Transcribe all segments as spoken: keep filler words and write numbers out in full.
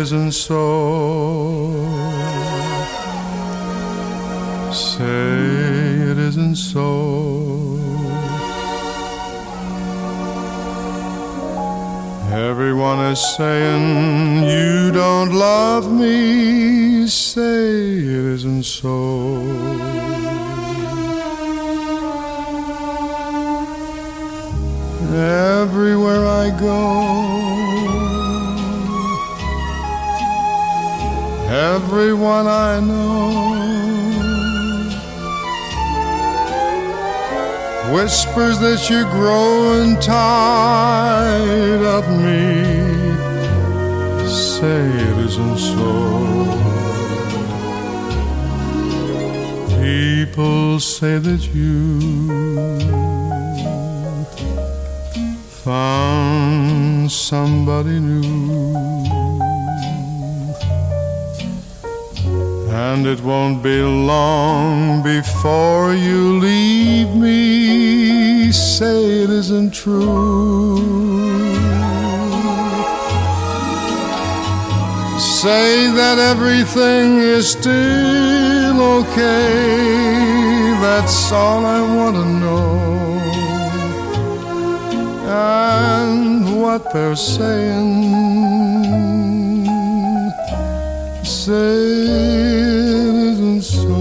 isn't so. Say it isn't so. Everyone is saying you don't love me. Say it isn't so. Everywhere I go, everyone I know whispers that you're growing tired of me. Say it isn't so. People say that you found somebody new, and it won't be long before you leave me. Say it isn't true. Say that everything is still okay. That's all I want to know. And what they're saying, say it isn't so.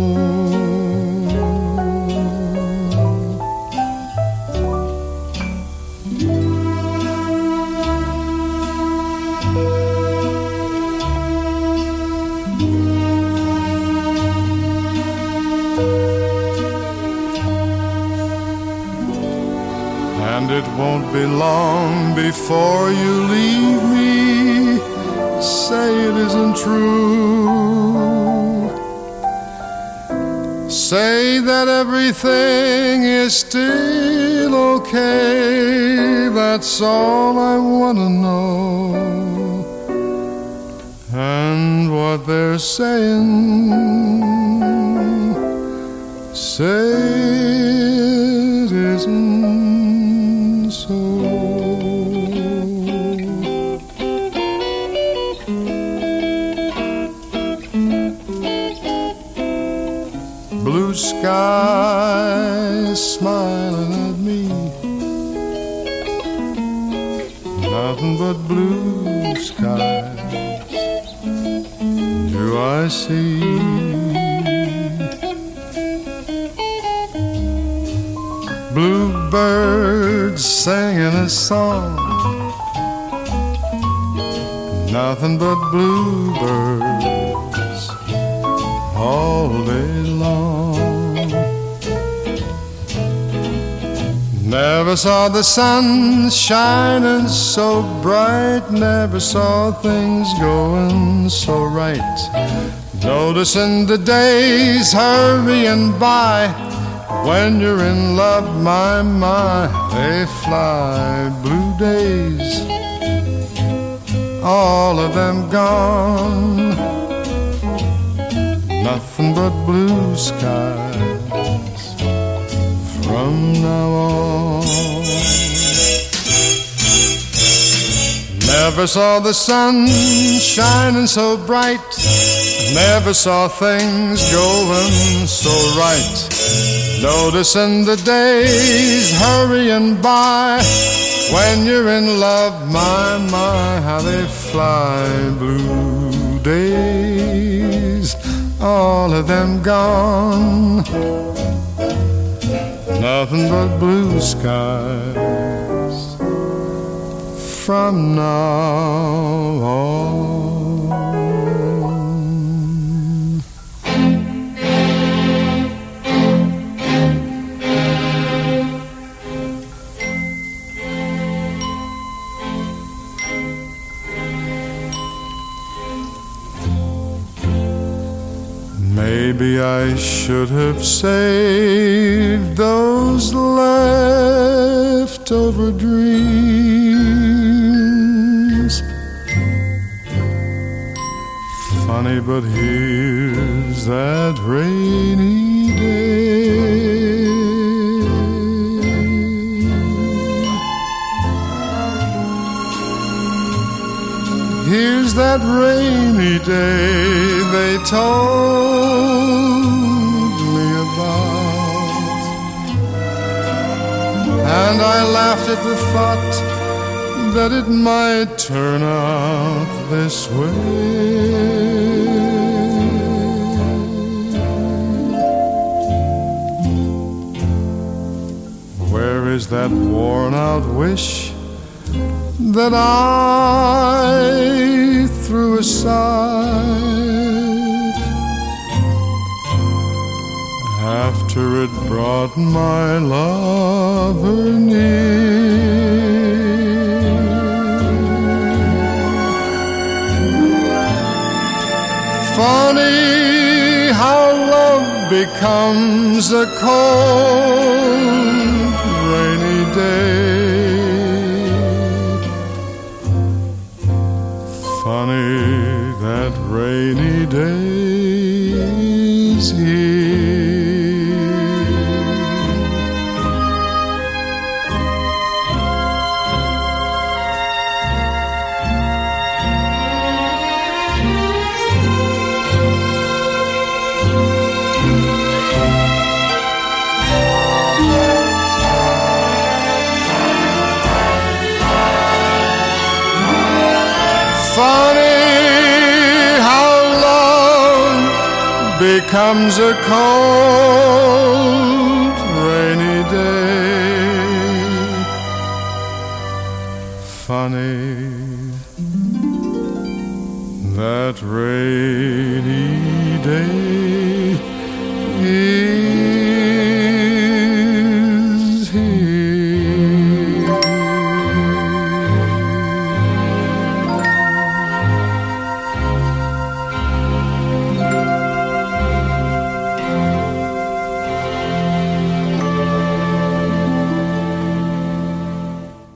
And it won't be long before you leave me. Say it isn't true. Say that everything is still okay. That's all I want to know. And what they're saying, say it isn't so. Blue skies smiling at me, nothing but blue skies do I see. Bluebirds singing a song, nothing but bluebirds all day long. Never saw the sun shining so bright, never saw things going so right. Noticing the days hurrying by, when you're in love, my, my, they fly. Blue days, all of them gone, nothing but blue skies from now on. Never saw the sun shining so bright, never saw things going so right. Noticing the days hurrying by, when you're in love, my, my, how they fly. Blue days, all of them gone, nothing but blue skies from now on. Maybe I should have saved those leftover dreams. Funny, but here's that rainy day. Here's that rainy day they told me about, and I laughed at the thought that it might turn out this way. Where is that worn-out wish that I threw aside after it brought my lover near? Funny how love becomes a cold, rainy day. Funny that rainy day's here. Funny how love becomes a cold, rainy day. Funny that rainy day.